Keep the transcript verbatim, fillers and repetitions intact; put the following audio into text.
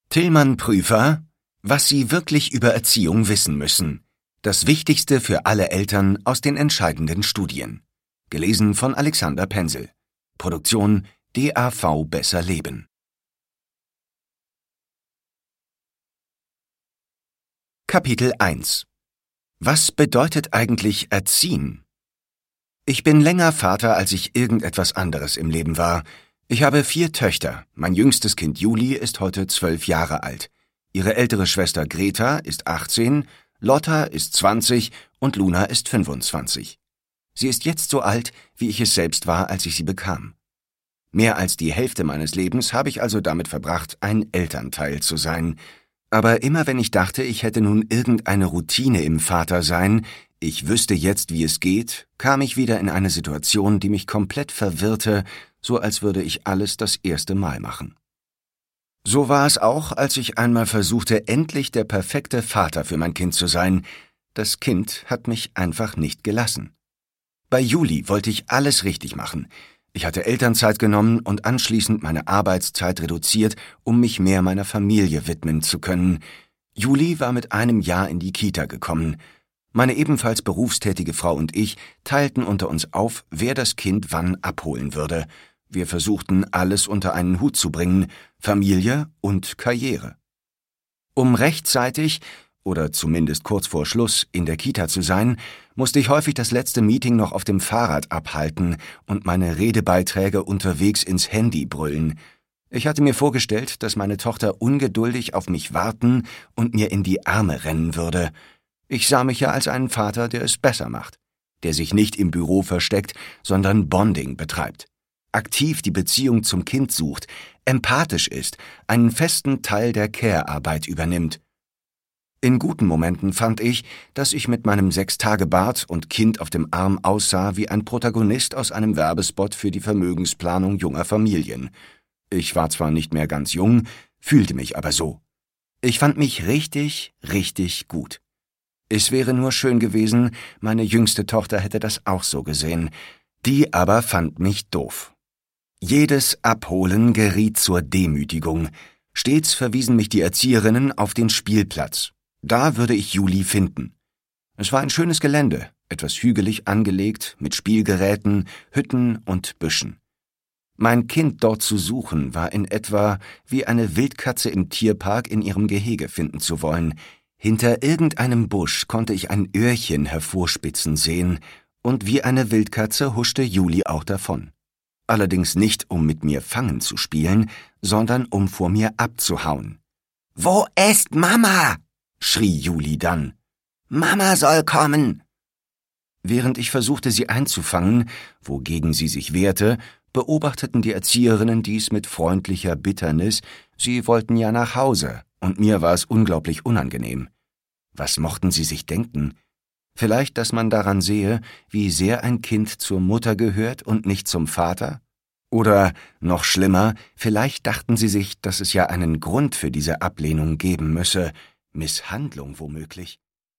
Tillmann Prüfer, was Sie wirklich über Erziehung wissen müssen. Das Wichtigste für alle Eltern aus den entscheidenden Studien. Gelesen von Alexander Pensel. Produktion D A V Besser Leben. Kapitel eins. Was bedeutet eigentlich Erziehen? Ich bin länger Vater, als ich irgendetwas anderes im Leben war. Ich habe vier Töchter. Mein jüngstes Kind Juli ist heute zwölf Jahre alt. Ihre ältere Schwester Greta ist achtzehn, Lotta ist zwanzig und Luna ist fünfundzwanzig. Sie ist jetzt so alt, wie ich es selbst war, als ich sie bekam. Mehr als die Hälfte meines Lebens habe ich also damit verbracht, ein Elternteil zu sein. Aber immer wenn ich dachte, ich hätte nun irgendeine Routine im Vatersein, ich wüsste jetzt, wie es geht, kam ich wieder in eine Situation, die mich komplett verwirrte, so als würde ich alles das erste Mal machen. So war es auch, als ich einmal versuchte, endlich der perfekte Vater für mein Kind zu sein. Das Kind hat mich einfach nicht gelassen. Bei Juli wollte ich alles richtig machen. Ich hatte Elternzeit genommen und anschließend meine Arbeitszeit reduziert, um mich mehr meiner Familie widmen zu können. Juli war mit einem Jahr in die Kita gekommen. Meine ebenfalls berufstätige Frau und ich teilten unter uns auf, wer das Kind wann abholen würde. Wir versuchten, alles unter einen Hut zu bringen, Familie und Karriere. Um rechtzeitig, oder zumindest kurz vor Schluss, in der Kita zu sein, musste ich häufig das letzte Meeting noch auf dem Fahrrad abhalten und meine Redebeiträge unterwegs ins Handy brüllen. Ich hatte mir vorgestellt, dass meine Tochter ungeduldig auf mich warten und mir in die Arme rennen würde. Ich sah mich ja als einen Vater, der es besser macht, der sich nicht im Büro versteckt, sondern Bonding betreibt, aktiv die Beziehung zum Kind sucht, empathisch ist, einen festen Teil der Care-Arbeit übernimmt. In guten Momenten fand ich, dass ich mit meinem Sechstagebart und Kind auf dem Arm aussah wie ein Protagonist aus einem Werbespot für die Vermögensplanung junger Familien. Ich war zwar nicht mehr ganz jung, fühlte mich aber so. Ich fand mich richtig, richtig gut. Es wäre nur schön gewesen, meine jüngste Tochter hätte das auch so gesehen. Die aber fand mich doof. Jedes Abholen geriet zur Demütigung. Stets verwiesen mich die Erzieherinnen auf den Spielplatz. Da würde ich Juli finden. Es war ein schönes Gelände, etwas hügelig angelegt, mit Spielgeräten, Hütten und Büschen. Mein Kind dort zu suchen, war in etwa wie eine Wildkatze im Tierpark in ihrem Gehege finden zu wollen. Hinter irgendeinem Busch konnte ich ein Öhrchen hervorspitzen sehen, und wie eine Wildkatze huschte Juli auch davon. Allerdings nicht, um mit mir Fangen zu spielen, sondern um vor mir abzuhauen. »Wo ist Mama?« schrie Juli dann. »Mama soll kommen!« Während ich versuchte, sie einzufangen, wogegen sie sich wehrte, beobachteten die Erzieherinnen dies mit freundlicher Bitternis. Sie wollten ja nach Hause, und mir war es unglaublich unangenehm. Was mochten sie sich denken? Vielleicht, dass man daran sehe, wie sehr ein Kind zur Mutter gehört und nicht zum Vater? Oder, noch schlimmer, vielleicht dachten sie sich, dass es ja einen Grund für diese Ablehnung geben müsse, Misshandlung womöglich.